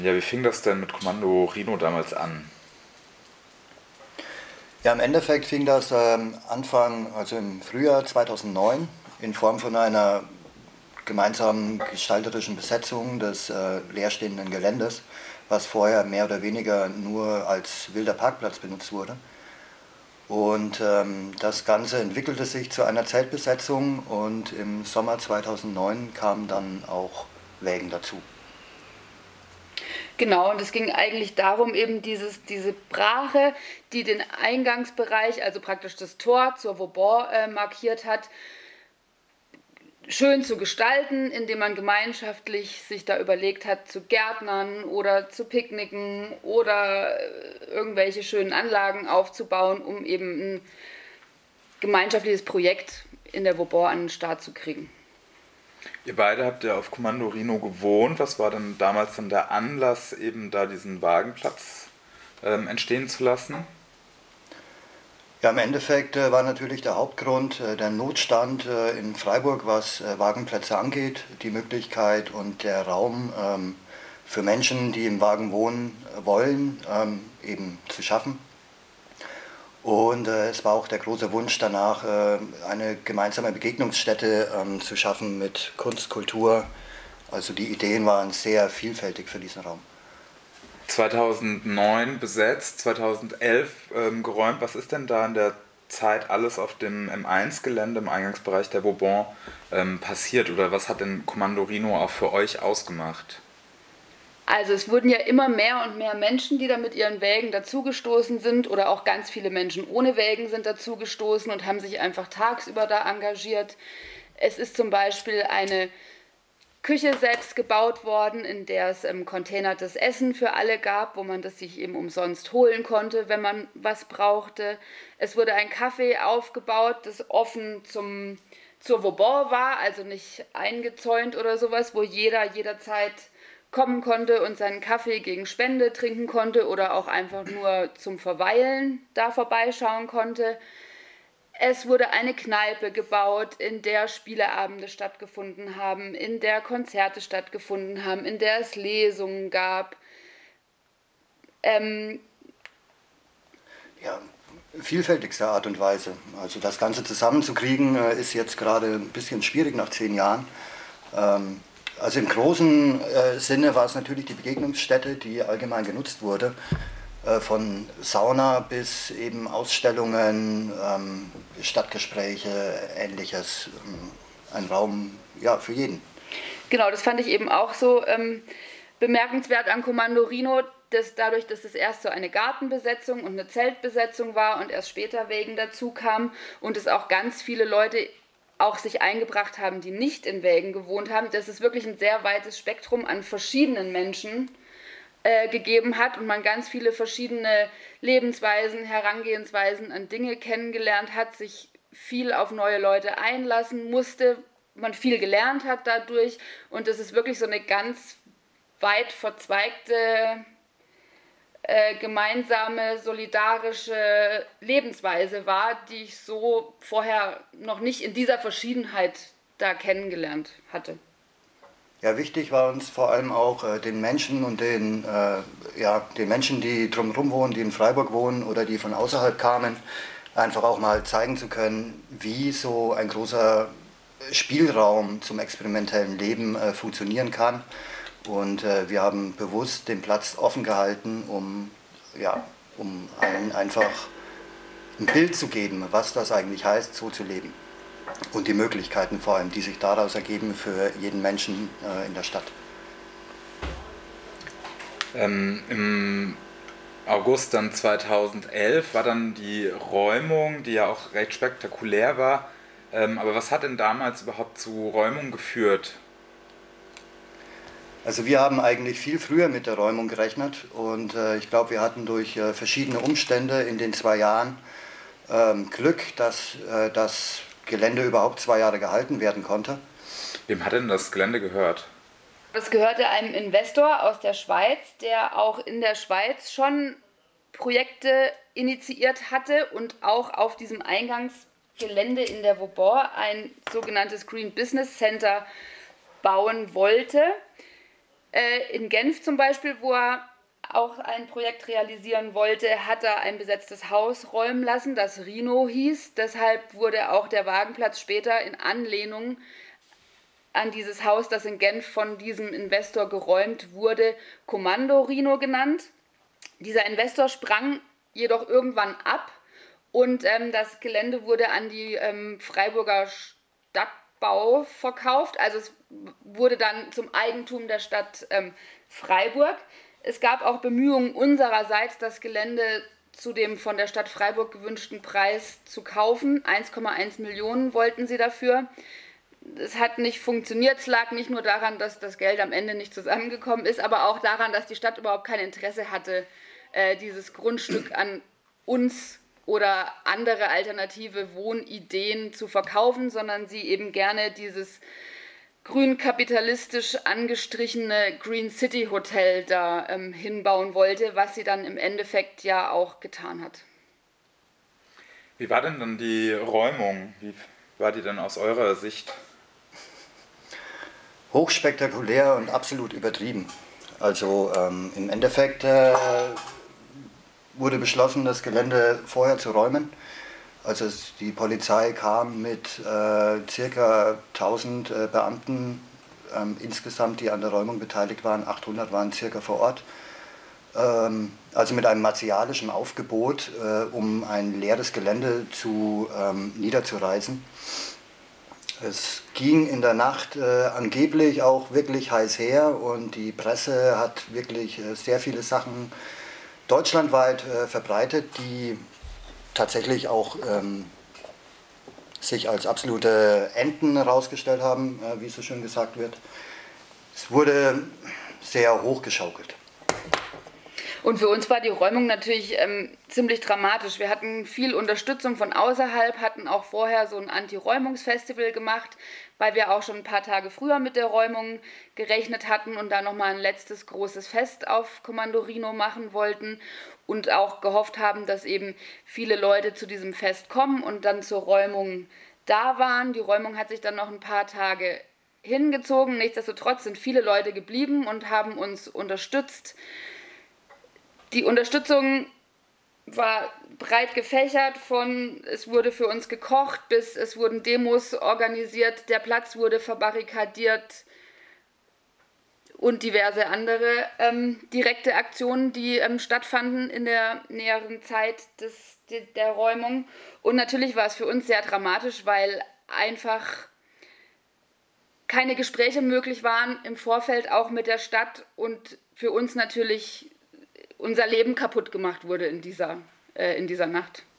Ja, wie fing das denn mit Kommando Rhino damals an? Ja, im Endeffekt fing das also im Frühjahr 2009 in Form von einer gemeinsamen gestalterischen Besetzung des leerstehenden Geländes, was vorher mehr oder weniger nur als wilder Parkplatz benutzt wurde. Und das Ganze entwickelte sich zu einer Zeltbesetzung und im Sommer 2009 kamen dann auch Wägen dazu. Genau, und es ging eigentlich darum, eben diese Brache, die den Eingangsbereich, also praktisch das Tor zur Vauban markiert hat, schön zu gestalten, indem man gemeinschaftlich sich da überlegt hat, zu Gärtnern oder zu Picknicken oder irgendwelche schönen Anlagen aufzubauen, um eben ein gemeinschaftliches Projekt in der Vauban an den Start zu kriegen. Ihr beide habt ja auf Kommando Rhino gewohnt. Was war denn damals dann der Anlass, eben da diesen Wagenplatz entstehen zu lassen? Ja, im Endeffekt war natürlich der Hauptgrund der Notstand in Freiburg, was Wagenplätze angeht, die Möglichkeit und der Raum für Menschen, die im Wagen wohnen wollen, eben zu schaffen. Und es war auch der große Wunsch danach, eine gemeinsame Begegnungsstätte zu schaffen mit Kunst, Kultur. Also die Ideen waren sehr vielfältig für diesen Raum. 2009 besetzt, 2011 geräumt. Was ist denn da in der Zeit alles auf dem M1-Gelände im Eingangsbereich der Vauban passiert? Oder was hat denn Kommando Rhino auch für euch ausgemacht? Also es wurden ja immer mehr und mehr Menschen, die da mit ihren Wägen dazugestoßen sind, oder auch ganz viele Menschen ohne Wägen sind dazugestoßen und haben sich einfach tagsüber da engagiert. Es ist zum Beispiel eine Küche selbst gebaut worden, in der es containertes Essen für alle gab, wo man das sich eben umsonst holen konnte, wenn man was brauchte. Es wurde ein Café aufgebaut, das offen zur Vauban war, also nicht eingezäunt oder sowas, wo jeder jederzeit kommen konnte und seinen Kaffee gegen Spende trinken konnte oder auch einfach nur zum Verweilen da vorbeischauen konnte. Es wurde eine Kneipe gebaut, in der Spieleabende stattgefunden haben, in der Konzerte stattgefunden haben, in der es Lesungen gab. Ja, vielfältigster Art und Weise. Also das Ganze zusammenzukriegen ist jetzt gerade ein bisschen schwierig nach 10 Jahren. Also im großen Sinne war es natürlich die Begegnungsstätte, die allgemein genutzt wurde. Von Sauna bis eben Ausstellungen, Stadtgespräche, ähnliches. Ein Raum, ja, für jeden. Genau, das fand ich eben auch so bemerkenswert an Kommando Rhino, dass dadurch, dass es erst so eine Gartenbesetzung und eine Zeltbesetzung war und erst später Wägen dazu kam und es auch ganz viele Leute auch sich eingebracht haben, die nicht in Wägen gewohnt haben, dass es wirklich ein sehr weites Spektrum an verschiedenen Menschen gegeben hat und man ganz viele verschiedene Lebensweisen, Herangehensweisen an Dinge kennengelernt hat, sich viel auf neue Leute einlassen musste, man viel gelernt hat dadurch und dass es wirklich so eine ganz weit verzweigte gemeinsame, solidarische Lebensweise war, die ich so vorher noch nicht in dieser Verschiedenheit da kennengelernt hatte. Ja, wichtig war uns vor allem auch den Menschen und den Menschen, die drumherum wohnen, die in Freiburg wohnen oder die von außerhalb kamen, einfach auch mal zeigen zu können, wie so ein großer Spielraum zum experimentellen Leben funktionieren kann. Und wir haben bewusst den Platz offen gehalten, um allen einfach ein Bild zu geben, was das eigentlich heißt, so zu leben. Und die Möglichkeiten vor allem, die sich daraus ergeben für jeden Menschen in der Stadt. Im August dann 2011 war dann die Räumung, die ja auch recht spektakulär war. Aber was hat denn damals überhaupt zu Räumung geführt? Also wir haben eigentlich viel früher mit der Räumung gerechnet und ich glaube, wir hatten durch verschiedene Umstände in den 2 Jahren Glück, dass das Gelände überhaupt 2 Jahre gehalten werden konnte. Wem hat denn das Gelände gehört? Das gehörte einem Investor aus der Schweiz, der auch in der Schweiz schon Projekte initiiert hatte und auch auf diesem Eingangsgelände in der Vauban ein sogenanntes Green Business Center bauen wollte. In Genf zum Beispiel, wo er auch ein Projekt realisieren wollte, hat er ein besetztes Haus räumen lassen, das Rhino hieß. Deshalb wurde auch der Wagenplatz später in Anlehnung an dieses Haus, das in Genf von diesem Investor geräumt wurde, Kommando Rhino genannt. Dieser Investor sprang jedoch irgendwann ab und das Gelände wurde an die Freiburger Stadtbau verkauft. Also es wurde dann zum Eigentum der Stadt Freiburg. Es gab auch Bemühungen unsererseits, das Gelände zu dem von der Stadt Freiburg gewünschten Preis zu kaufen. 1,1 Millionen wollten sie dafür. Es hat nicht funktioniert. Es lag nicht nur daran, dass das Geld am Ende nicht zusammengekommen ist, aber auch daran, dass die Stadt überhaupt kein Interesse hatte, dieses Grundstück an uns oder andere alternative Wohnideen zu verkaufen, sondern sie eben gerne dieses grün-kapitalistisch angestrichene Green City Hotel da hinbauen wollte, was sie dann im Endeffekt ja auch getan hat. Wie war denn dann die Räumung? Wie war die denn aus eurer Sicht? Hochspektakulär und absolut übertrieben. Also im Endeffekt wurde beschlossen, das Gelände vorher zu räumen. Also die Polizei kam mit circa 1000 Beamten insgesamt, die an der Räumung beteiligt waren. 800 waren circa vor Ort. Also mit einem martialischen Aufgebot, um ein leeres Gelände niederzureißen. Es ging in der Nacht angeblich auch wirklich heiß her und die Presse hat wirklich sehr viele Sachen deutschlandweit verbreitet, die tatsächlich auch sich als absolute Enten herausgestellt haben, wie es so schön gesagt wird. Es wurde sehr hochgeschaukelt. Und für uns war die Räumung natürlich ziemlich dramatisch. Wir hatten viel Unterstützung von außerhalb, hatten auch vorher so ein Anti-Räumungsfestival gemacht, weil wir auch schon ein paar Tage früher mit der Räumung gerechnet hatten und da nochmal ein letztes großes Fest auf Kommando Rhino machen wollten und auch gehofft haben, dass eben viele Leute zu diesem Fest kommen und dann zur Räumung da waren. Die Räumung hat sich dann noch ein paar Tage hingezogen. Nichtsdestotrotz sind viele Leute geblieben und haben uns unterstützt. Die Unterstützung war breit gefächert, von es wurde für uns gekocht bis es wurden Demos organisiert, der Platz wurde verbarrikadiert und diverse andere direkte Aktionen, die stattfanden in der näheren Zeit der Räumung. Und natürlich war es für uns sehr dramatisch, weil einfach keine Gespräche möglich waren im Vorfeld auch mit der Stadt und für uns natürlich unser Leben kaputt gemacht wurde in dieser Nacht.